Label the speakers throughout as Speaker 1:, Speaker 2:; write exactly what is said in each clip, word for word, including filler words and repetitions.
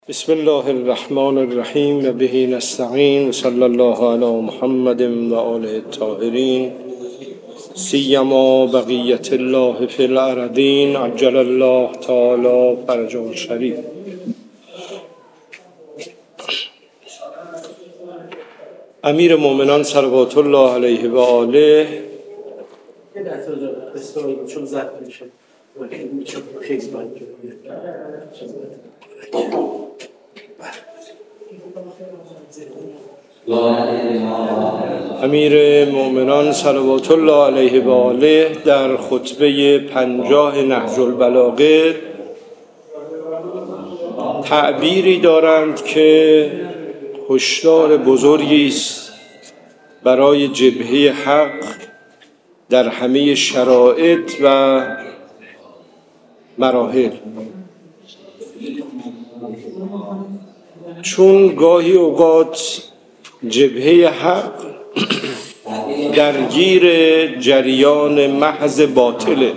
Speaker 1: بسم الله الرحمن الرحیم و به نستعین و صلی الله علی محمد و آله الطاهرین سیما بقیت الله فی الارضین عجل الله تعالی فرجه الشریف. امیر مومنان صلوات الله علیه و آله امیر مومنان صلوات الله علیه و آله در خطبه پنجاه نهج البلاغه تعبیری دارند که هشدار بزرگی است برای جبهه حق در همه شرایط و مراحل، چون گاهی اوقات جبهه حق درگیر جریان محض باطله،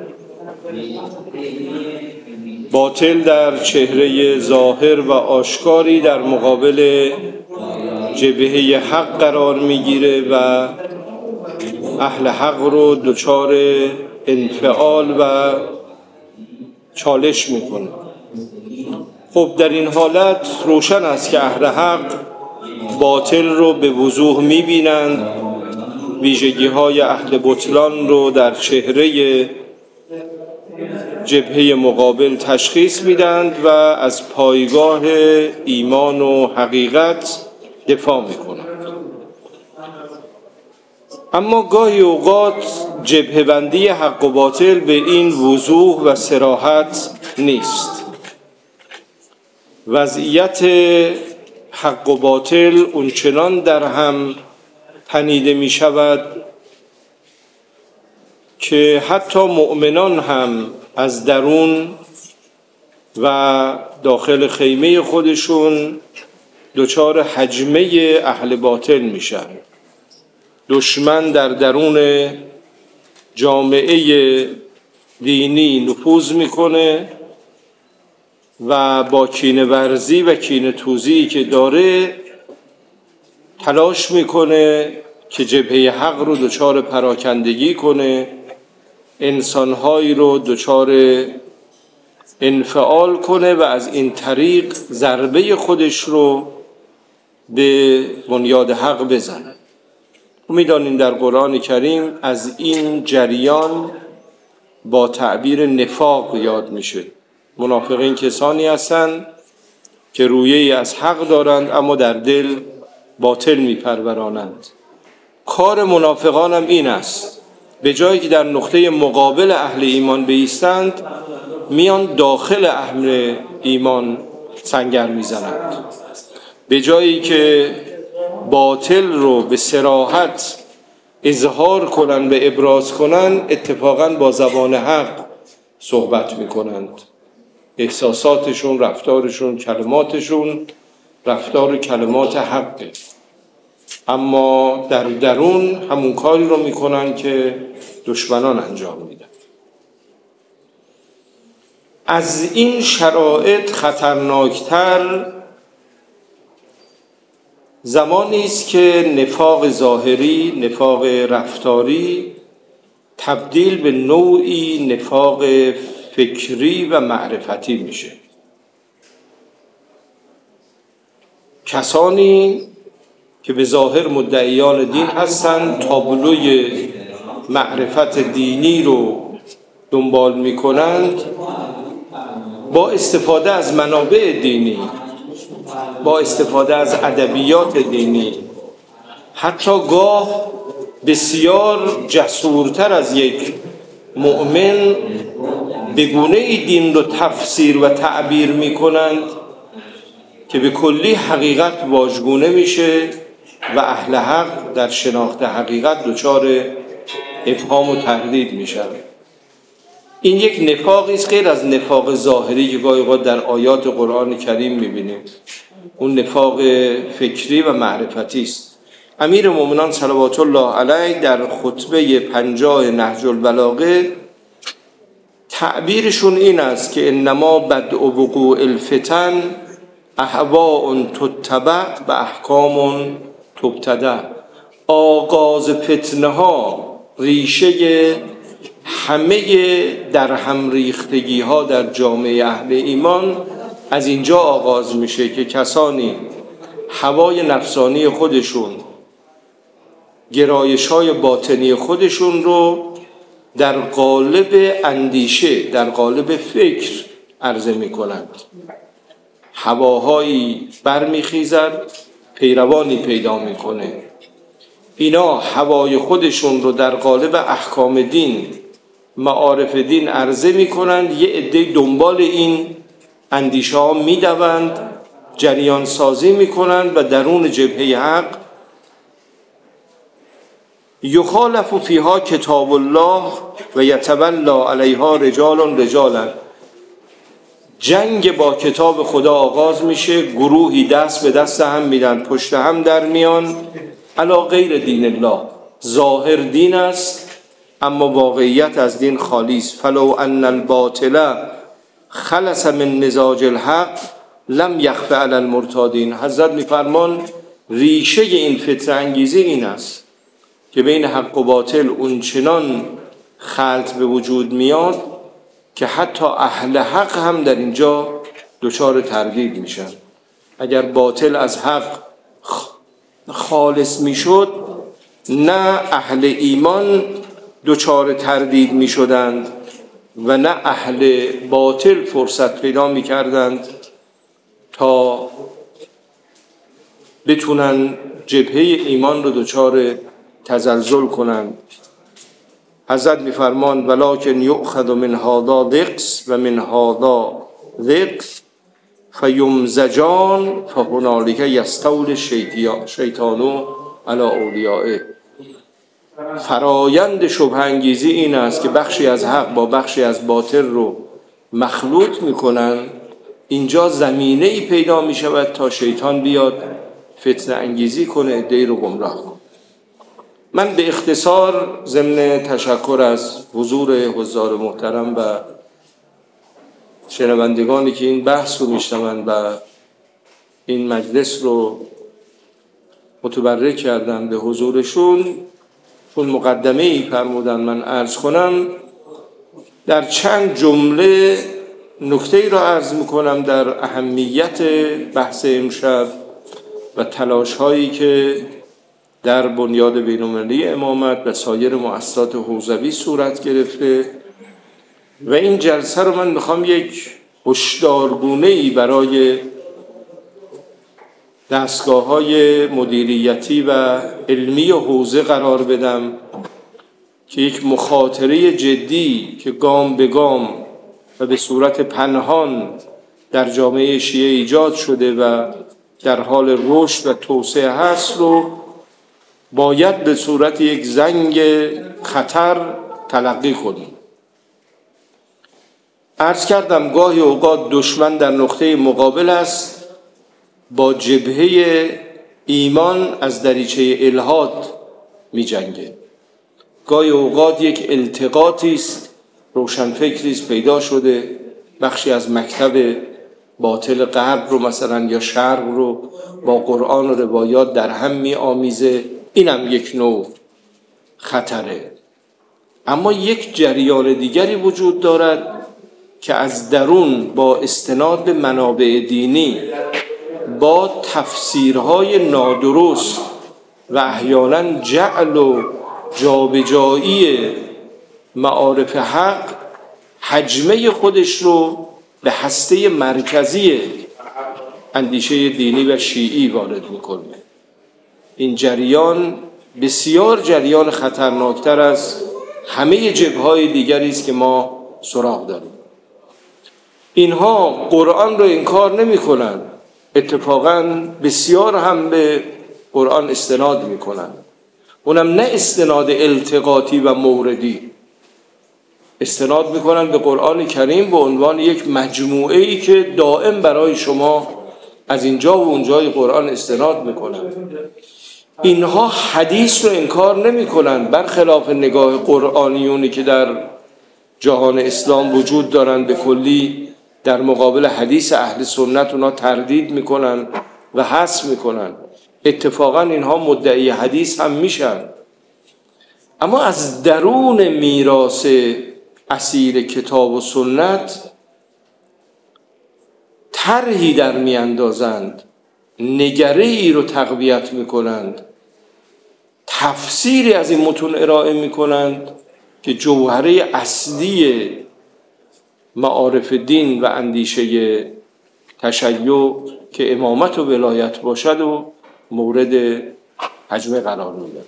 Speaker 1: باطل در چهره ظاهر و آشکاری در مقابل جبهه حق قرار میگیره و اهل حق رو دچار انفعال و چالش میکنه. خب در این حالت روشن است که اهل حق باطل رو به وضوح میبینند، ویژگی های اهل بطلان رو در چهره جبهه مقابل تشخیص میدند و از پایگاه ایمان و حقیقت دفاع میکنند. اما گاهی اوقات جبهه بندی حق و باطل به این وضوح و صراحت نیست. وضعیت حق و باطل اونچنان در هم تنیده می شود که حتی مؤمنان هم از درون و داخل خیمه خودشون دچار هجمه اهل باطل میشن. دشمن در درون جامعه دینی نفوذ میکنه و با کینه ورزی و کینه توزیعی که داره تلاش میکنه که جبهه حق رو دچار پراکندگی کنه، انسانهایی رو دچار انفعال کنه و از این طریق ضربه خودش رو به بنیاد حق بزنه. میدانیم در قرآن کریم از این جریان با تعبیر نفاق یاد میشه. منافقین کسانی هستند که رویه‌ای از حق دارند اما در دل باطل میپرورانند. کار منافقان هم این است، به جایی که در نقطه مقابل اهل ایمان بایستند میان داخل اهل ایمان سنگر میزنند. به جایی که باطل رو به صراحت اظهار کنن و ابراز کنن، اتفاقا با زبان حق صحبت میکنند. احساساتشون، رفتارشون، کلماتشون رفتار کلمات حقه، اما در درون همون کاری رو میکنن که دشمنان انجام میدن. از این شرایط خطرناکتر زمانی است که نفاق ظاهری، نفاق رفتاری تبدیل به نوعی نفاق فکری و معرفتی میشه. کسانی که به ظاهر مدعیان دین هستند تابلوی معرفت دینی رو دنبال میکنند، با استفاده از منابع دینی، با استفاده از ادبیات دینی، حتی گاه بسیار جسورتر از یک مؤمن به گونه‌ای دین رو تفسیر و تعبیر میکنند که به کلی حقیقت واژگونه میشه و اهل حق در شناخت حقیقت دچار ابهام و تردید میشن. این یک نفاقی است غیر از نفاق ظاهری که گاهی اوقات در آیات قرآن کریم میبینیم. اون نفاق فکری و معرفتی است. امیر مومنان صلوات الله علیه در خطبه پنجاه نهج البلاغه تعبیرشون این است که انما بدء وقوع الفتن اهواء تتبع و احکام تبتدع. آغاز فتنه ها، ریشه همه در هم ریختگی ها در جامعه اهل ایمان از اینجا آغاز میشه که کسانی هوای نفسانی خودشون، گرایش های باطنی خودشون رو در قالب اندیشه، در قالب فکر عرضه می کنند. هواهایی برمیخیزد، پیروانی پیدا میکنه. اینا هوای خودشون رو در قالب احکام دین، معارف دین عرضه میکنند. یه عده دنبال این اندیشه ها میدوند، جریان سازی میکنند و درون جبهه حق یخالف فیها کتاب الله و یتولی علیها رجال رجالا. جنگ با کتاب خدا آغاز میشه، گروهی دست به دست هم میدن، پشت هم در میان، علی غیر دین الله. ظاهر دین است اما واقعیت از دین خالی است. فلو ان الباطل خلص من مزاج الحق لم یخف علی المرتادین. حضرت میفرمان ریشه این فتنه انگیزی این است که بین حق و باطل اونچنان خلط به وجود میاد که حتی اهل حق هم در اینجا دچار تردید میشن. اگر باطل از حق خالص میشد، نه اهل ایمان دچار تردید میشدند و نه اهل باطل فرصت پیدا میکردند تا بتونن جبهه ایمان رو دچار تزلزل کنند. حضرت میفرمان ولکن یؤخذ من هذا دقس و من هذا دقس فیمزجان فهنالک یستول شیطان علی اولیائه. فرایند شبه انگیزی این است که بخشی از حق با بخشی از باطل رو مخلوط میکنن. اینجا زمینه ای پیدا میشود تا شیطان بیاد فتنه انگیزی کنه، عده‌ای رو گمراه کنه. من به اختصار ضمن تشکر از حضور حضار محترم و شنوندگانی که این بحث رو میشنوند و این مجلس رو متبرک کردن به حضورشون، چون مقدمه ای فرمودن من عرض کنم، در چند جمله نکته ای را عرض میکنم در اهمیت بحث امشب و تلاش هایی که در بنیاد بین‌المللی امامت و سایر مؤسسات حوزوی صورت گرفته و این جلسه رو من میخوام یک هشدارگونه‌ای برای دستگاه‌های مدیریتی و علمی حوزه قرار بدم که یک مخاطره جدی که گام به گام و به صورت پنهان در جامعه شیعه ایجاد شده و در حال رشد و توسعه هست رو باید به صورت یک زنگ خطر تلقی کنیم. عرض کردم گاهی اوقات دشمن در نقطه مقابل است، با جبهه ایمان از دریچه الحاد می جنگه. گاهی اوقات یک التقاطی است، روشنفکری است پیدا شده، بخشی از مکتب باطل غرب رو مثلا یا شرق رو با قرآن و روایات در هم می آمیزه. اینم یک نوع خطره. اما یک جریان دیگری وجود دارد که از درون با استناد به منابع دینی، با تفسیرهای نادرست و احیانا جعل و جابجایی معارف حق، حجمه خودش رو به هسته مرکزی اندیشه دینی و شیعی وارد میکنه. این جریان بسیار جریان خطرناکتر از همه جبهه‌های دیگری است که ما سراغ داریم. اینها قرآن رو انکار نمی کنن، اتفاقاً بسیار هم به قرآن استناد می کنن، اونم نه استناد التقاطی و موردی، استناد می کنن به قرآن کریم به عنوان یک مجموعه‌ای که دائم برای شما از اینجا و اونجای قرآن استناد می کنن. اینها حدیث رو انکار نمی کنن، برخلاف نگاه قرآنیونی که در جهان اسلام وجود دارن، به کلی در مقابل حدیث اهل سنت اونا تردید میکنن و حذف میکنن. اتفاقا اینها مدعی حدیث هم میشن، اما از درون میراث اصیل کتاب و سنت طرحی در میاندازند، نگره ای رو تقویت میکنند، تفسیری از این متون ارائه میکنند که جوهره اصلی معارف دین و اندیشه تشیع که امامت و ولایت باشد و مورد حجم قرار میدن.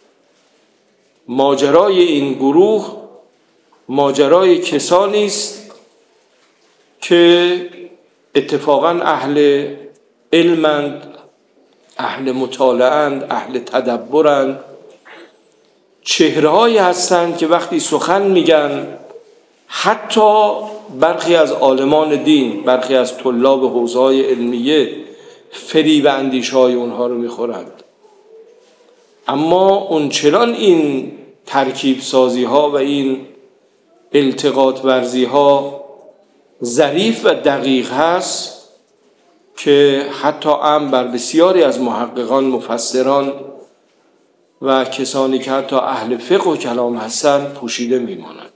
Speaker 1: ماجرای این گروه ماجرای کسانی است که اتفاقاً اهل علمند، اهل مطالعه‌اند، اهل تدبرند، چهره‌هایی هستند که وقتی سخن میگن حتی برخی از عالمان دین، برخی از طلاب حوزه‌های علمیه فریب اندیشه‌های اونها رو میخورند، اما اونچنان این ترکیب سازی ها و این التقاط ورزی ها ظریف و دقیق هست که حتی هم بر بسیاری از محققان، مفسران و کسانی که حتی اهل فقه و کلام هستند پوشیده میماند.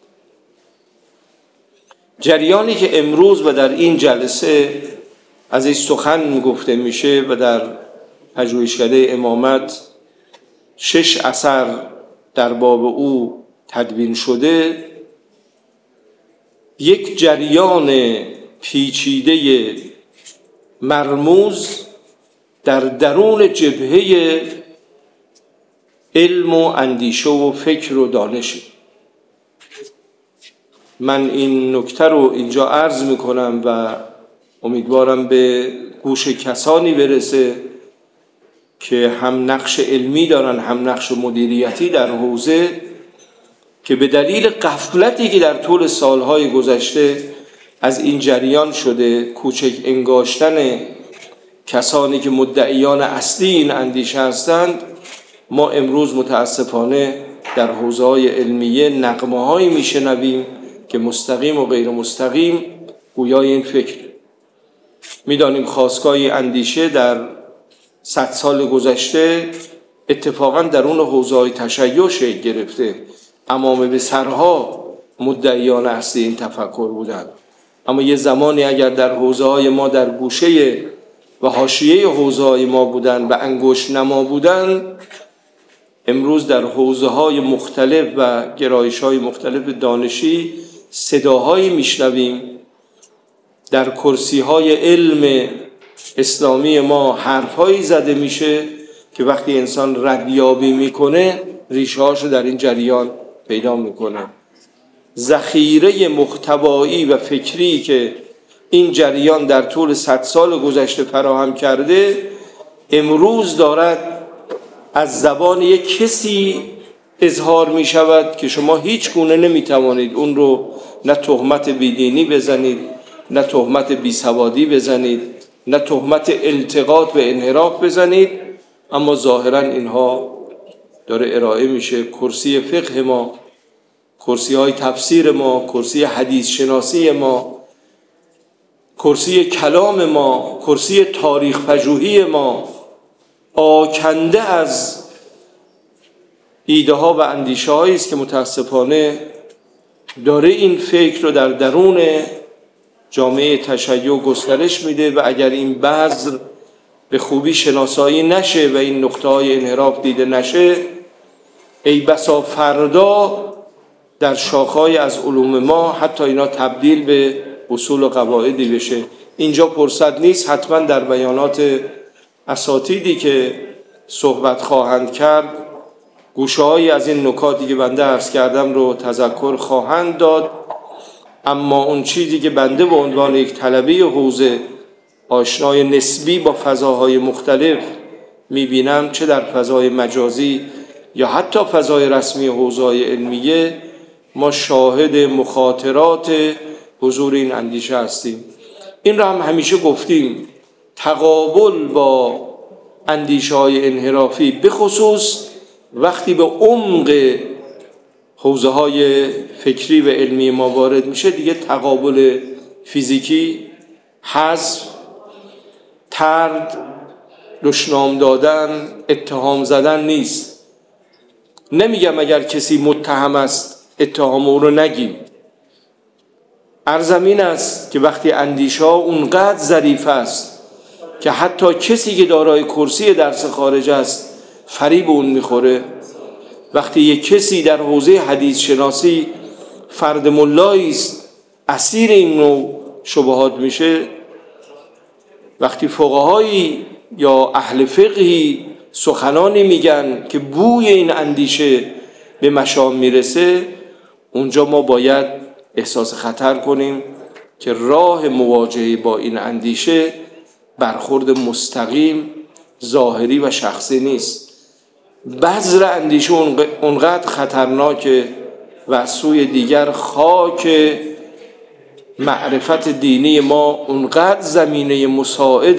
Speaker 1: جریانی که امروز و در این جلسه از این سخن گفته میشه و در پژوهشکده امامت شش اثر در باب او تدوین شده، یک جریان پیچیده مرموز در درون جبهه علم و اندیشه و فکر و دانش. من این نکته رو اینجا عرض میکنم و امیدوارم به گوش کسانی برسه که هم نقش علمی دارن هم نقش مدیریتی در حوزه، که به دلیل غفلتی که در طول سالهای گذشته از این جریان شده، کوچک انگاشتن کسانی که مدعیان اصلی این اندیشه هستند، ما امروز متاسفانه در حوزه‌های علمیه نغمه‌هایی میشنویم که مستقیم و غیر مستقیم گویای این فکر. میدانیم خاستگاه اندیشه در صد سال گذشته اتفاقا درون حوزه‌های تشیع شکل گرفته. امام به سرها مدعیان اصلی این تفکر بودند، اما یه زمانی اگر در حوزه‌های ما در گوشه و حاشیه حوزه‌های ما بودند و انگشت نما بودند، امروز در حوزه‌های مختلف و گرایش‌های مختلف دانشی صداهایی میشنویم، در کرسی‌های علم اسلامی ما حرف‌هایی زده میشه که وقتی انسان ردیابی میکنه ریشه‌هاشو در این جریان پیدا میکنه. ذخیره محتوایی و فکری که این جریان در طول صد سال گذشته فراهم کرده امروز دارد از زبان یک کسی اظهار می شود که شما هیچ گونه نمی توانید اون رو نه تهمت بیدینی بزنید، نه تهمت بیسوادی بزنید، نه تهمت التقاط و انحراف بزنید، اما ظاهرا اینها داره ارائه میشه. کرسی فقه ما، کرسی های تفسیر ما، کرسی حدیث شناسی ما، کرسی کلام ما، کرسی تاریخ پژوهی ما آکنده از ایده ها و اندیشه هایی است که متاسفانه داره این فکر رو در درون جامعه تشیع گسترش میده و اگر این بذر به خوبی شناسایی نشه و این نقطه های انحراف دیده نشه، ای بسا فردا در شاخه‌ای از علوم ما حتی اینا تبدیل به اصول و قواعدی بشه. اینجا فرصت نیست، حتما در بیانات اساتیدی که صحبت خواهند کرد گوشه‌هایی از این نکاتی که بنده عرض کردم رو تذکر خواهند داد، اما اون چیزی که بنده به عنوان یک طلبه حوزه آشنای نسبی با فضاهای مختلف میبینم، چه در فضای مجازی یا حتی فضای رسمی حوزه‌های علمیه، ما شاهد مخاطرات حضور این اندیشه هستیم. این را هم همیشه گفتیم، تقابل با اندیشه های انحرافی به خصوص وقتی به عمق حوزه های فکری و علمی ما وارد میشه دیگه تقابل فیزیکی، حذف، طرد، دشنام دادن، اتهام زدن نیست. نمیگم اگر کسی متهم است اتهام او رو نگیم. عرضم این است که وقتی اندیشه ها اونقدر ظریف است که حتی کسی که دارای کرسی درس خارج است فریب اون میخوره، وقتی یک کسی در حوزه حدیث شناسی فرد ملایی است اسیر این نوع شبهات میشه، وقتی فقهایی یا اهل فقهی سخنانی میگن که بوی این اندیشه به مشام میرسه، اونجا ما باید احساس خطر کنیم که راه مواجهه با این اندیشه برخورد مستقیم، ظاهری و شخصی نیست. بذر اندیشه اونقدر خطرناکه و از سوی دیگر خاک معرفت دینی ما اونقدر زمینه مساعد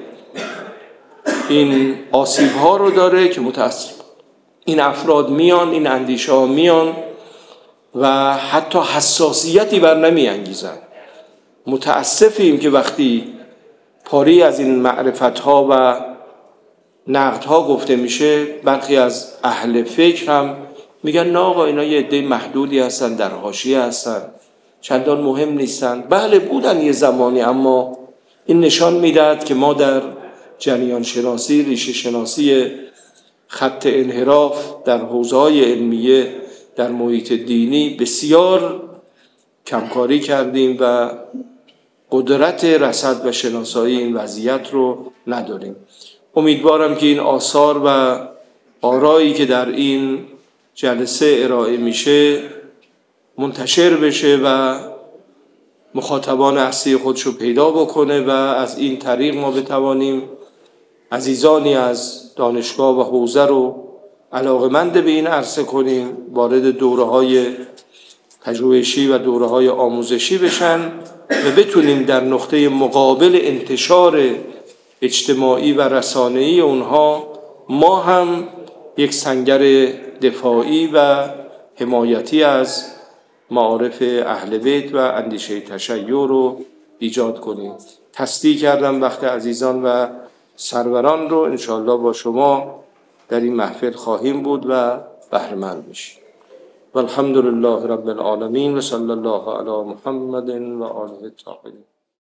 Speaker 1: این آسیب ها رو داره که متاسف این افراد میان، این اندیشه ها میان و حتی حساسیتی بر نمی انگیزن. متاسفیم که وقتی پاری از این معرفت ها و نقد ها گفته میشه، برخی از اهل فکر هم میگن نه آقا اینا یه عده محدودی هستن، در حاشیه هستن، چندان مهم نیستن. بله بودن یه زمانی، اما این نشان میداد که ما در جریان شناسی، ریشه شناسی خط انحراف در حوزه‌های علمیه در محیط دینی بسیار کمکاری کردیم و قدرت رصد و شناسایی این وضعیت رو نداریم. امیدوارم که این آثار و آرایی که در این جلسه ارائه میشه منتشر بشه و مخاطبان اصلی خودش رو پیدا بکنه و از این طریق ما بتوانیم عزیزانی از دانشگاه و حوزه رو علاقمند به این عرصه کنیم، وارد دوره‌های پژوهشی و دوره‌های آموزشی بشن و بتونیم در نقطه مقابل انتشار اجتماعی و رسانه‌ای اونها ما هم یک سنگر دفاعی و حمایتی از معارف اهل بیت و اندیشه تشیع رو ایجاد کنیم. تصدیق کردم وقت عزیزان و سروران رو انشاءالله با شما در این محفل خواهیم بود و بهره مند میشیم. والحمد لله رب العالمین و صلی الله علی محمد و آله الطاهرین.